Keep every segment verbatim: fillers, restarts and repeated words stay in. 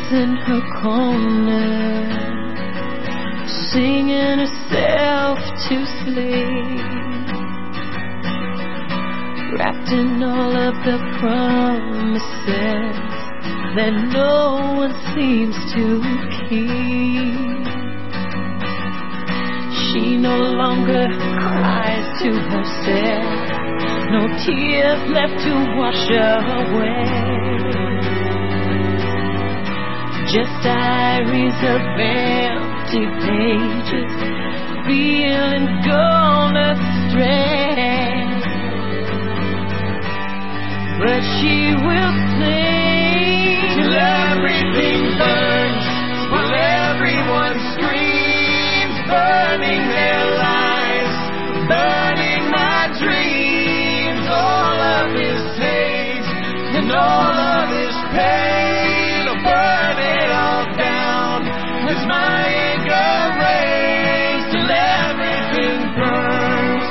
in her corner, singing herself to sleep, wrapped in all of the promises that no one seems to keep. She no longer cries to herself, no tears left to wash away, just diaries of empty pages, feeling gone astray. But she will sing till everything burns, while everyone screams, burning their lives, burning my dreams. All of his hate and all of his pain, I'll burn it all down as my anger rains till everything burns.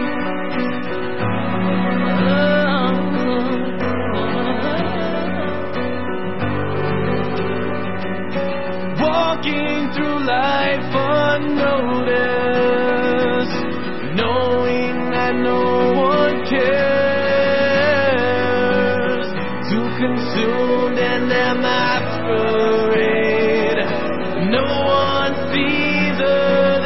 Walking through life unnoticed, knowing that no one cares, too consumed and am masquerade, no one sees her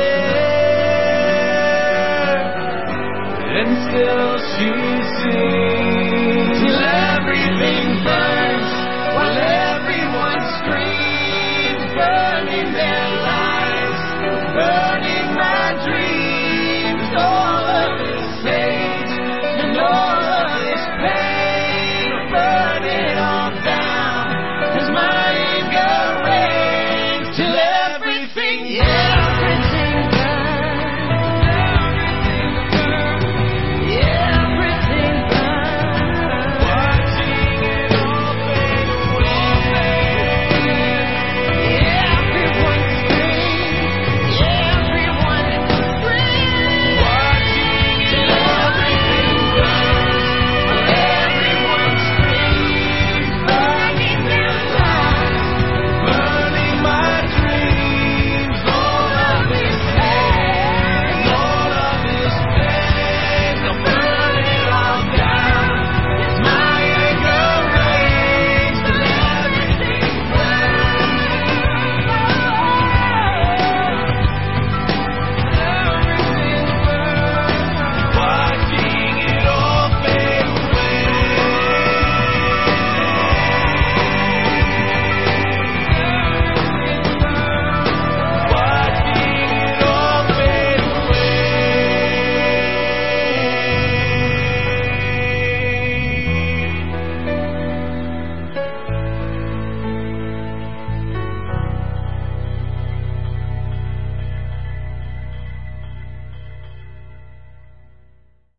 there, and still she sings till everything burns, while everyone screams, burning their lives, burning my dreams. All of this hate and all of this pain, burn it all down as my anger rains till everything, yeah.